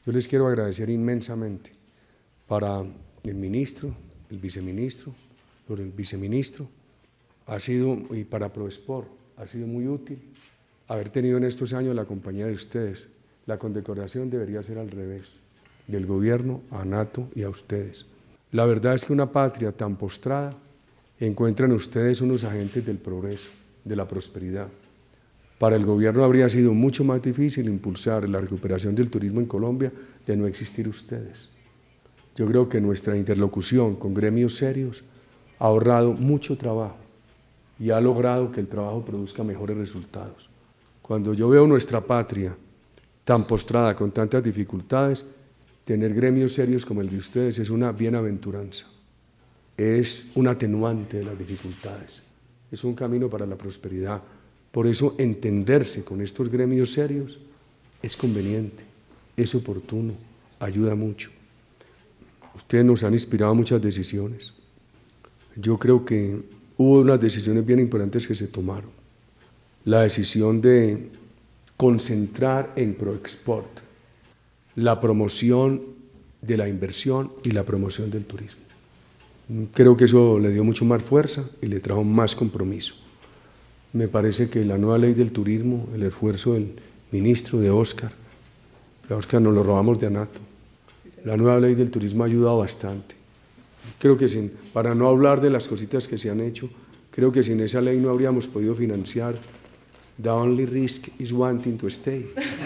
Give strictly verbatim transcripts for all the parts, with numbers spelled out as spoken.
Yo les quiero agradecer inmensamente para el ministro, el viceministro, por el viceministro, ha sido, y para Proesport, ha sido muy útil haber tenido en estos años la compañía de ustedes. La condecoración debería ser al revés, del gobierno a NATO y a ustedes. La verdad es que una patria tan postrada encuentra en ustedes unos agentes del progreso, de la prosperidad. Para el gobierno habría sido mucho más difícil impulsar la recuperación del turismo en Colombia de no existir ustedes. Yo creo que nuestra interlocución con gremios serios ha ahorrado mucho trabajo y ha logrado que el trabajo produzca mejores resultados. Cuando yo veo nuestra patria tan postrada con tantas dificultades, tener gremios serios como el de ustedes es una bienaventuranza, es un atenuante de las dificultades, es un camino para la prosperidad. Por eso entenderse con estos gremios serios es conveniente, es oportuno, ayuda mucho. Ustedes nos han inspirado a muchas decisiones. Yo creo que hubo unas decisiones bien importantes que se tomaron. La decisión de concentrar en Proexport la promoción de la inversión y la promoción del turismo. Creo que eso le dio mucho más fuerza y le trajo más compromiso. Me parece que la nueva ley del turismo, el esfuerzo del ministro, de Óscar, a Óscar nos lo robamos de Anato, la nueva ley del turismo ha ayudado bastante. Creo que sin, para no hablar de las cositas que se han hecho, creo que sin esa ley no habríamos podido financiar The Only Risk is Wanting to Stay.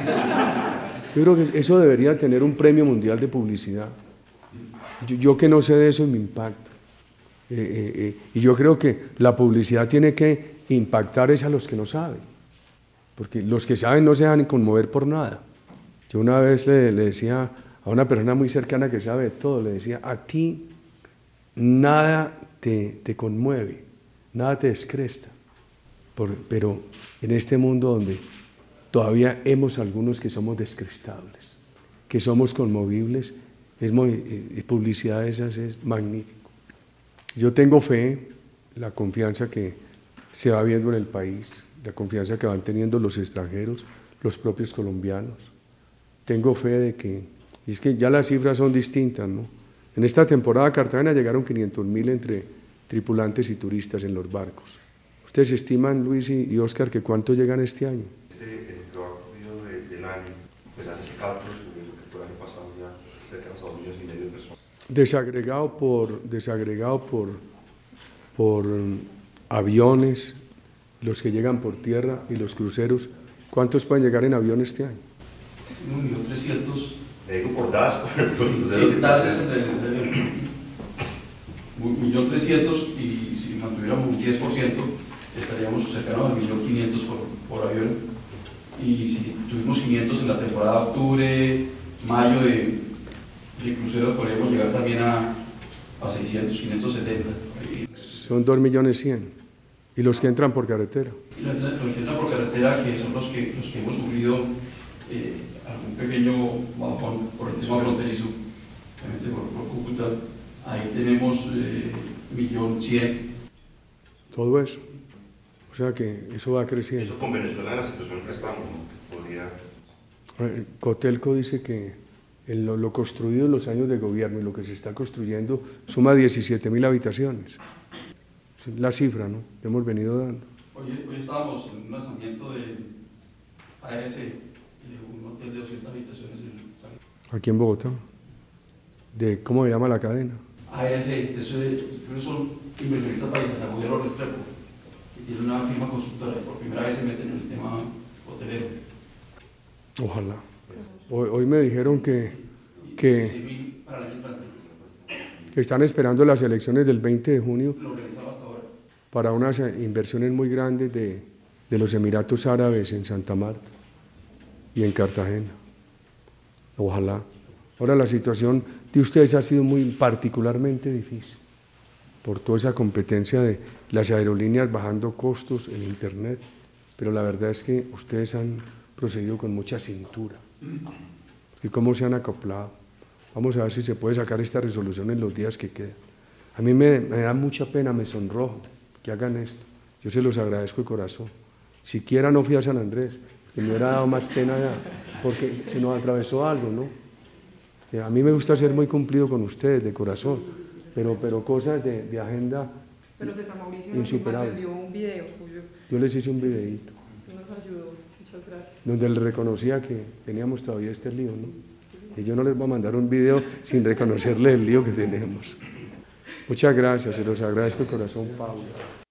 Yo creo que eso debería tener un premio mundial de publicidad. Yo, yo que no sé de eso me impacto. Eh, eh, eh, y yo creo que la publicidad tiene que impactar es a los que no saben, porque los que saben no se dejan conmover por nada. Yo una vez le, le decía a una persona muy cercana que sabe de todo, le decía, a ti nada te, te conmueve, nada te descresta, por, pero en este mundo donde todavía hemos algunos que somos descrestables, que somos conmovibles, es muy, eh, publicidad de esas es magnífico. Yo tengo fe, la confianza que se va viendo en el país, la confianza que van teniendo los extranjeros, los propios colombianos. Tengo fe de que, y es que ya las cifras son distintas, ¿no? En esta temporada a Cartagena llegaron quinientos mil entre tripulantes y turistas en los barcos. ¿Ustedes estiman, Luis y, y Óscar, que cuánto llegan este año? Desde el trabajo de, del año, pues hace cálculos sobre lo que fue el año pasado ya cerca de dos millones y medio de personas. Desagregado por, desagregado por, por um, aviones, los que llegan por tierra y los cruceros, ¿cuántos pueden llegar en avión este año? un millón trescientos. Le digo por D A S, por ejemplo. Sí, D A S es un millón trescientos y si mantuviéramos un diez por ciento estaríamos cercanos al millón quinientos por, por avión. Y si tuvimos quinientos en la temporada de octubre, mayo de, de cruceros, podríamos llegar también a, a seiscientos, quinientos setenta. Son dos millones cien. ¿Y los que entran por carretera? Y los que entran por carretera, que son los que, los que hemos sufrido eh, algún pequeño bajón por el tema fronterizo, obviamente por, por Cúcuta, ahí tenemos eh, millón cien. Todo eso. O sea que eso va creciendo. Eso con Venezuela en la situación que estamos, ¿no? Podría... Cotelco dice que en lo, lo construido en los años de gobierno y lo que se está construyendo suma diecisiete mil habitaciones. La cifra, ¿no?, que hemos venido dando. Hoy, hoy estábamos en un lanzamiento de A R C, un hotel de doscientas habitaciones en San... Aquí en Bogotá. De, ¿cómo se llama la cadena? A R C, eso es, son inversionistas países, Agudelo Restrepo, y tiene una firma constructora y por primera vez se meten en el tema hotelero. Ojalá. Hoy, hoy me dijeron que, que, que están esperando las elecciones del veinte de junio para unas inversiones muy grandes de, de los Emiratos Árabes en Santa Marta y en Cartagena. Ojalá. Ahora la situación de ustedes ha sido muy particularmente difícil por toda esa competencia de las aerolíneas bajando costos en internet, pero la verdad es que ustedes han procedido con mucha cintura. ¿Y cómo se han acoplado? Vamos a ver si se puede sacar esta resolución en los días que quedan. A mí me, me da mucha pena, me sonrojo que hagan esto. Yo se los agradezco de corazón. Siquiera no fui a San Andrés, que me hubiera dado más pena ya, porque se nos atravesó algo, ¿no? Eh, A mí me gusta ser muy cumplido con ustedes, de corazón, pero, pero cosas de, de agenda Pero César Mauricio insuperable. nos envió un video suyo Yo les hice un videíto que nos ayudó. Muchas gracias. donde les reconocía que teníamos todavía este lío, ¿no? Y yo no les voy a mandar un video sin reconocerles el lío que tenemos. Muchas gracias, se los agradezco de corazón, Paula.